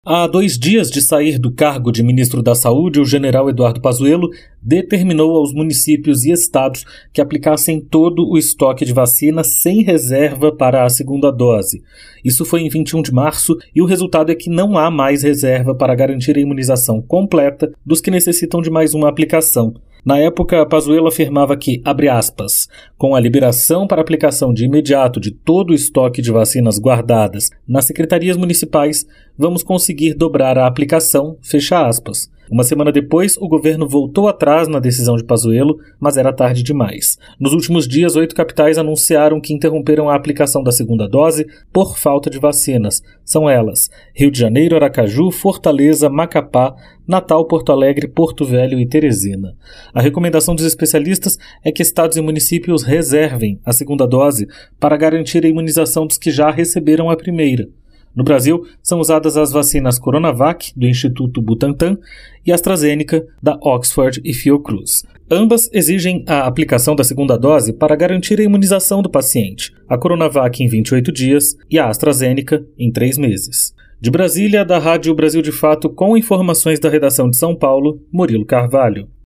Há 2 dias de sair do cargo de ministro da Saúde, o general Eduardo Pazuello determinou aos municípios e estados que aplicassem todo o estoque de vacina sem reserva para a segunda dose. Isso foi em 21 de março e o resultado é que não há mais reserva para garantir a imunização completa dos que necessitam de mais uma aplicação. Na época, Pazuello afirmava que, abre aspas, com a liberação para aplicação de imediato de todo o estoque de vacinas guardadas nas secretarias municipais, vamos conseguir dobrar a aplicação, fecha aspas. Uma semana depois, o governo voltou atrás na decisão de Pazuello, mas era tarde demais. Nos últimos dias, 8 capitais anunciaram que interromperam a aplicação da segunda dose por falta de vacinas. São elas: Rio de Janeiro, Aracaju, Fortaleza, Macapá, Natal, Porto Alegre, Porto Velho e Teresina. A recomendação dos especialistas é que estados e municípios reservem a segunda dose para garantir a imunização dos que já receberam a primeira. No Brasil, são usadas as vacinas Coronavac, do Instituto Butantan, e AstraZeneca, da Oxford e Fiocruz. Ambas exigem a aplicação da segunda dose para garantir a imunização do paciente, a Coronavac em 28 dias e a AstraZeneca em 3 meses. De Brasília, da Rádio Brasil de Fato, com informações da redação de São Paulo, Murilo Carvalho.